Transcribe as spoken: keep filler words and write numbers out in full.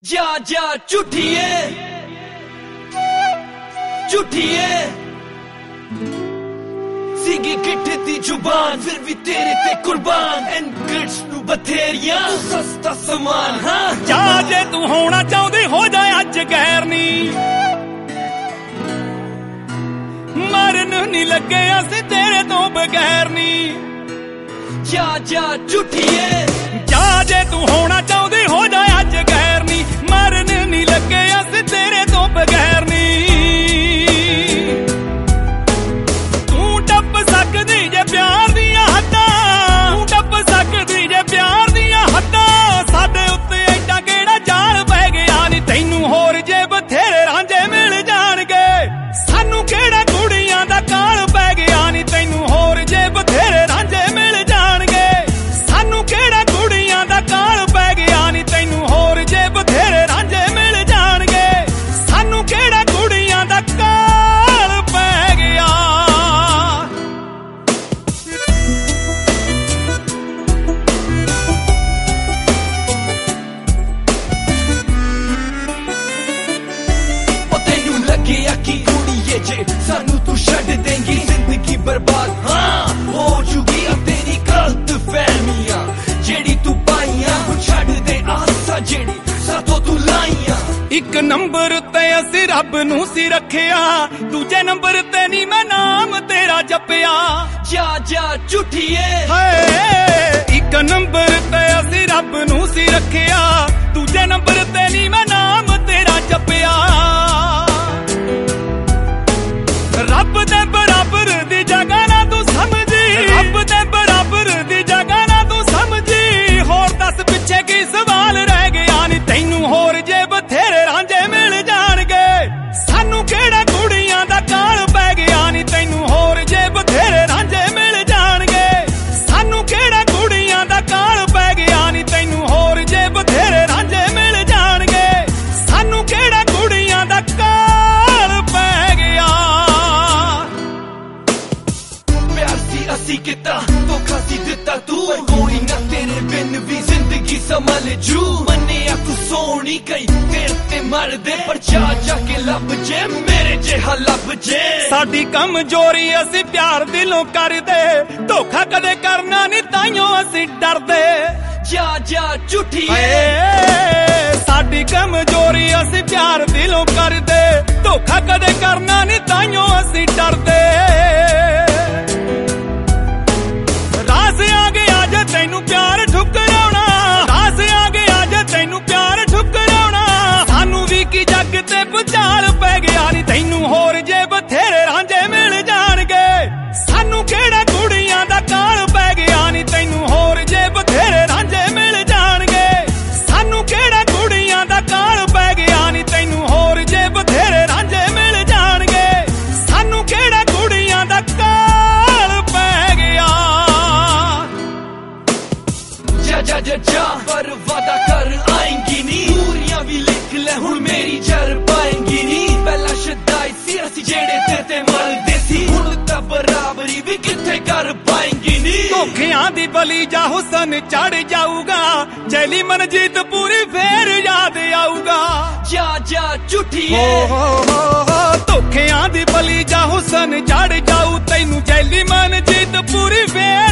जा जा झूठिए झूठिए सीगी गिट्ठ दी जुबान फिर भी तेरे ते कुर्बान एंड गिट्स नू बथेरियां सस्ता समान हाँ जा जे तू होना चाहती हो जाए अज गैर नी मरन नहीं लगे असी तेरे तो बगैर नी जा जा झूठिए जा जे तू होना चाहती हो जाए अज गैर नी मरन नहीं लगे असी तेरे तो बगैर नी तू टप सकदी जे प्यार दियां हद्दां तू टप सकदी जे प्यार दियां हद्दां साडे उत्ते एडा केड़ा जाल पै गया नी तैनू होर जे बथेरे रांझे मिल जाणगे सानू केड़ा कुड़ियां दा काल पै गया नी तैनू होर जे बथेरे रांझे मिल जाणगे सानू केड़ा कुड़ियां दा काल पै गया नी तैनू होर जे बथेरे रांझे मिल जाणगे सानू केड़ा कुड़ियां दा काल पै गया ओ तैनू लगे कि कुड़िए जे सानू तू छड्ड देंगी जिंदगी बर्बाद हाँ हो चुकी अब तेरी गलत फहमियां जेड़ी तू पाइयां छड्ड दे आसा जेड़ी साथों तू लाइयां एक नंबर ते असी रब नू सी रखिया दूजे नंबर ते नी मैं नाम तेरा जपिया जा जा झूठिए एक नंबर ते असी रब नू सी रखिया दूजे नंबर ते नी मैं नाम तेरा जपिया रब दे बराबर दी जगह ना तू समझी रब दे बराबर दी जगह ना तू समझी होर दस पिछे की सवाल रह गया नी तैनू होर जे बथेरे रांझे मिल जाणगे सानू केड़ा कुड़ियां दा काल पै गया नी तैनू होर जे बथेरे रांझे मिल जाणगे सानू केड़ा कुड़ियां दा काल पै गया नी तैनू होर जे बथेरे रांझे मिल जाणगे सानू केड़ा कुड़ियां दा काल पै गया प्यार सी असी किता धोखा सी दिता तू कोई ना तेरे बिन भी जिंदगी संभल जू मने आ तू सोनी कई तेरे ते मर दे पर जा जाके लब जे मेरे जेहा लब जे साडी कमजोरी असी प्यार दिलों कर दे धोखा कदे करना नहीं ताइयों असी डरदे जा जा झूठिए साडी कमजोरी असी प्यार दिलों कर दे धोखा कदे करना नहीं ताइयों असी डरदे रास आ गया जे तैनू प्यार ठुकराउणा रास आ गया जे तैनू प्यार ठुकराउणा सानू भी की जग ते भुचाल पै गया नी तैनू होर जे बथेरे रांझे मिल जाणगे सानू केड़ा कुड़ियां दा काल पै गया नी तैनू होर जे बथेरे रांझे मिल जाणगे सानू केड़ा कुड़ियां दा काल पै गया नी तैनू होर जे बथेरे रांझे मिल जाणगे सानू केड़ा कुड़ियां दा काल पै गया जा जा जा जा पर वादा कर आएंगी नी दूरियां भी लिख ले हुण मेरी जर पाएंगी नी पहला शदाई सी असी जेड़े ते ते मरदे सी हुण तां बराबरी भी किथे कर पाएंगी नी धोखियां दी बली जा हुसन चढ़ जाऊगा जैली मनजीत पूरी फेर याद आऊगा जा जा झूठिए धोखियां दी बली जा हुसन चढ़ जाऊ तैनू जैली मनजीत पूरी फेर